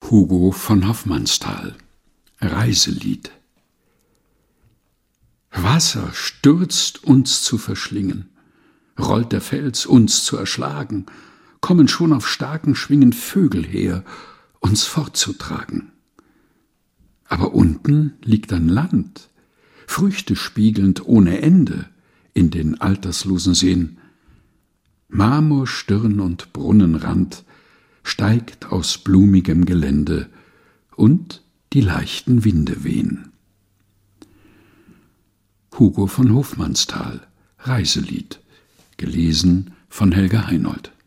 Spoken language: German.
Hugo von Hofmannsthal, Reiselied. Wasser stürzt uns zu verschlingen, rollt der Fels uns zu erschlagen, kommen schon auf starken Schwingen Vögel her, uns fortzutragen. Aber unten liegt ein Land, Früchte spiegelnd ohne Ende in den alterslosen Seen. Marmorstirn und Brunnenrand steigt aus blumigem Gelände und die leichten Winde wehen. Hugo von Hofmannsthal, Reiselied, gelesen von Helga Heinold.